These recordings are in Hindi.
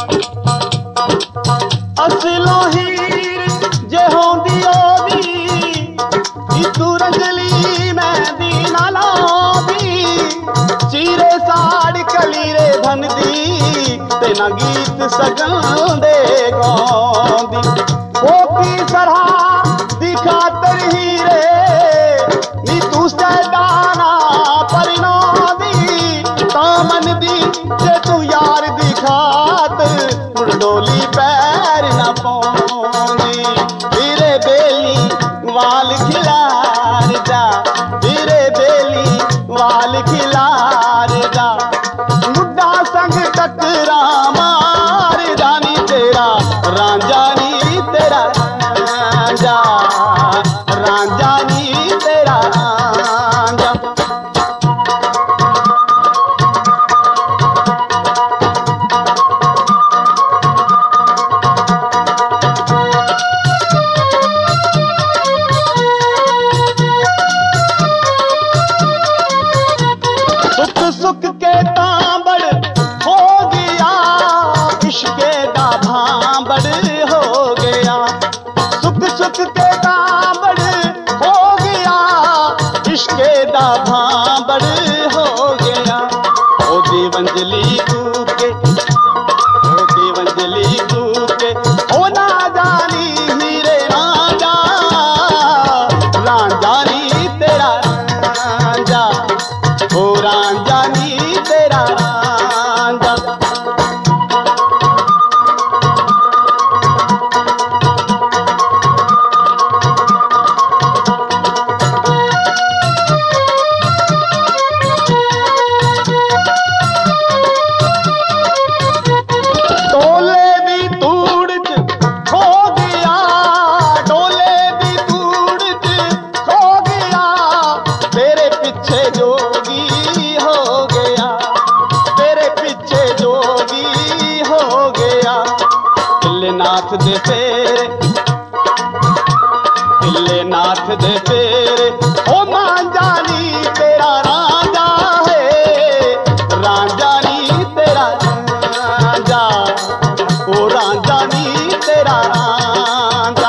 असलो हीर जे होंदी ओदी तू रंगली मेहंदी ना लादी चीरे साड़ कलीरे धन दी तेना गीत सगन दे गौंदी की सरहा दी खातर हीरे नी तू सैदाना परिना दी तामन दी जे तू यार दी खातर मुड़ डोली पैर ना पौंदी हीरे बेली वाल खिलार जा हीरे बेली वाल खिलार जा मुड्डा संग टकरा मार जानी तेरा रांझा नी तेरा रांझा रांझा नी तेरा रांझा सुख के तांबड़ हो गया इश्के दा भांबड़ हो गया सुख सुख के तांबड़ हो गया इश्के दा भांबड़ हो गया ओ देवंजली कूके ओ देवंजली कूके ओ ना जानी हीरे रांझा रांझा नी तेरा रांझा ओ रांझा नी तेरा रांझा डोले भी तूड़ खो गया डोले भी तूड़ खो गया तेरे पीछे जोगी हो गया तेरे पीछे जोगी हो गया नाथ दे फेरे नाथ दे फेरे ओ मांझानी तेरा रांझा है रांझा नी तेरा रांझा ओ रांझा नी तेरा रांझा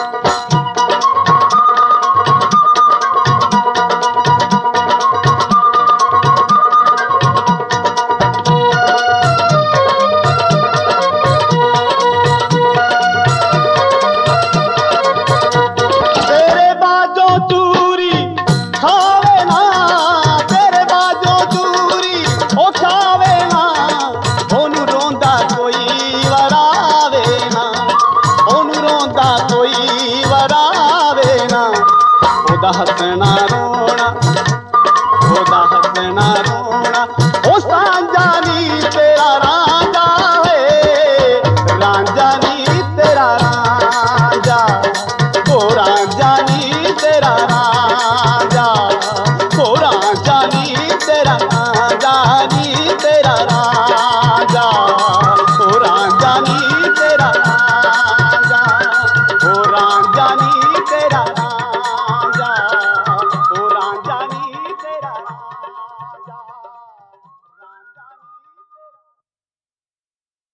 तेरे बाजों चूरी खावे ना तेरे बाजों चूरी ओ खावे ना ओनू रोंदा कोई वरावे ना ओनू रोंदा कोई वरावे ना ओदा हसना रोना ओदा हसना रोना ओ सांझा नी तेरा रांझा है रांझा नी तेरा रांझा ओ रांझा नी तेरा रांझा